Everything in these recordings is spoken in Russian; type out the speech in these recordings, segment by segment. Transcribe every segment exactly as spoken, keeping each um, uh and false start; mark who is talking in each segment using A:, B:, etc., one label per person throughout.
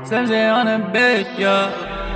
A: Slimzy on a beat, yeah.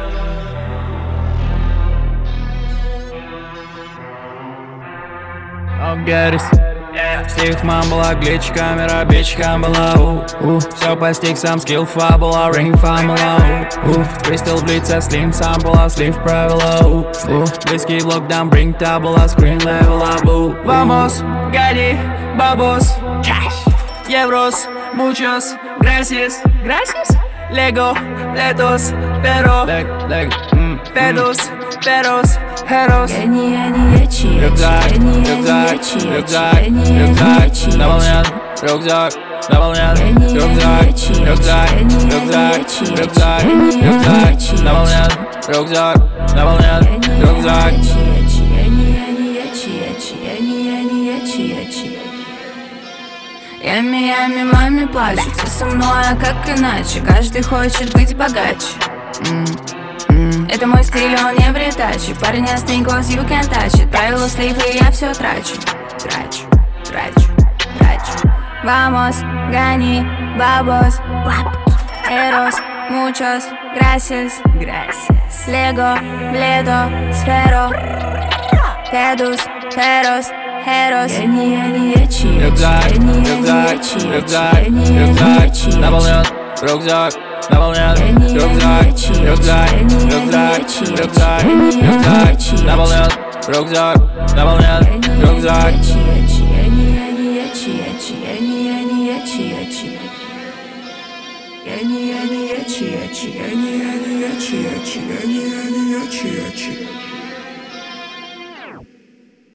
A: Oh, get it. Стихман была глич, камера, бич, была у, у. Все по стиксам, скилл фабула, ринг фамула, у, у. Кристалл блица, слим сам была, слив правила, у, у. Близкий локдаун, бринг табула, скрин левела, бу. Vamos, гони, бабос, еврос, muchos, gracias, gracias. Lego, letos, pero, leg, leg, mm, pedos, peros, heros. Рюкзак, рюкзак, рюкзак, рюкзак, наполнен, рюкзак, наполнен, рюкзак, рюкзак, рюкзак, рюкзак, рюкзак, наполнен, рюкзак, наполнен, рюкзак.
B: Ями, ями, маме плачется со мной, а как иначе? Каждый хочет быть богаче. Mm-hmm. Это мой стиль, он не в ретаче. Парень, I think cause you can touch it. Правила слив, и я все трачу. Трачу, трачу, трачу. Vamos, гони, бабос, Eros, muchos, gracias, gracias. Lego, bledo, сферо, pedus, feros, heros.
A: Рюкзак, рюкзак, рюкзак, рюкзак, наполнен, рюкзак, наполнен, рюкзак, рюкзак, рюкзак, рюкзак, рюкзак, наполнен, рюкзак, наполнен, рюкзак.
C: Я не, я не, я чи, я чи, я не, я не, я чи, я чи, я не, я не, я чи, я чи.